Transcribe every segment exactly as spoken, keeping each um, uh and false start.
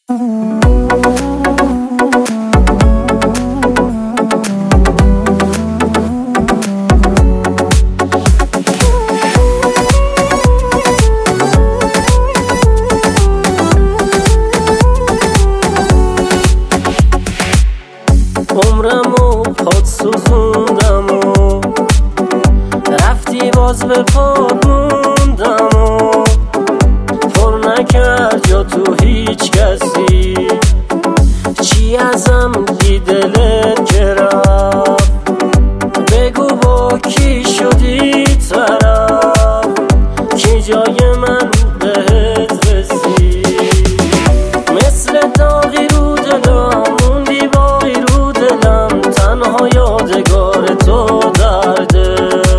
عمرمو پاد سوزوندم و رفتی باز به پاد موندم و پر نکرد جا تو هیچ کسی. چی ازم بی دلت که رفت؟ بگو با کی شدی طرف که جای من بهت رسید. مثل داغی رو دلم موندی باقی رو دلم، تنها یادگار تو درده.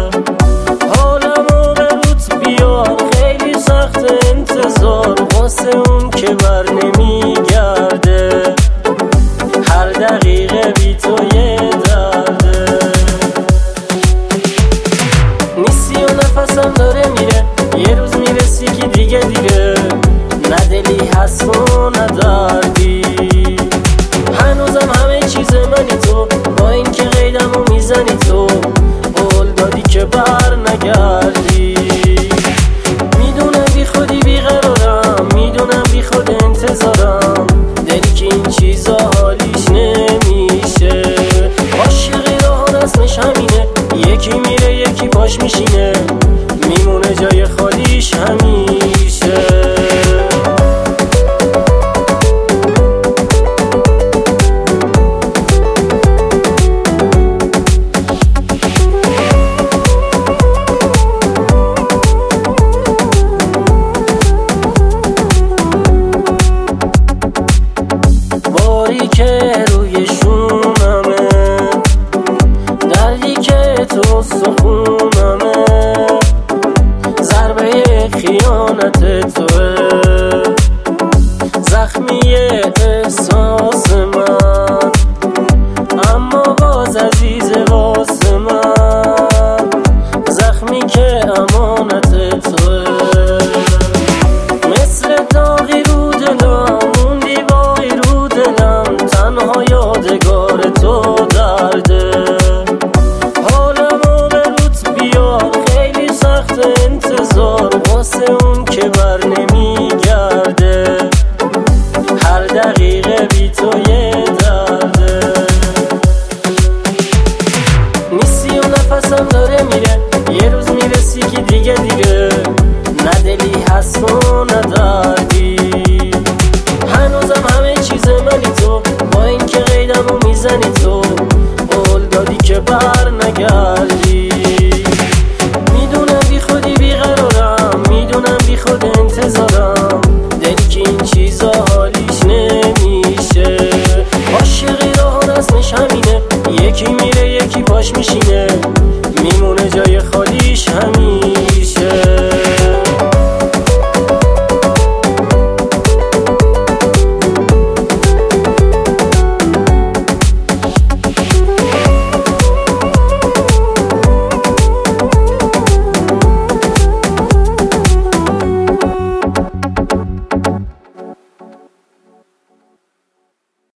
حالمو به روت بیار، خیلی سخت انتظار واسه اون که بر نمیگرده. هر دقیقه بی تو یه درده. نیستی و نفسم داره میره، یه روز میرسی که دیگه دیگه. نه دلی هست و نه دردی، هنوزم همه چیز منی تو. با این که قیدمو میزنی تو، قول دادی که بر نگردی. میدونم بی خودی بیقرارم، میدونم بی خود انتظارم. دلی که این چیزا حالیش نمیشه. عاشقی راه رسمش همینه، یکی میره یکی باش میشینه، میمونه جای خالیش همیشه. باری که روی شونمه، دردی که تو سخونمه، ضربه خیانت توه، زخمی احساس من، اما باز عزیز واسه من. زخمی که امانت توه، مثل داغی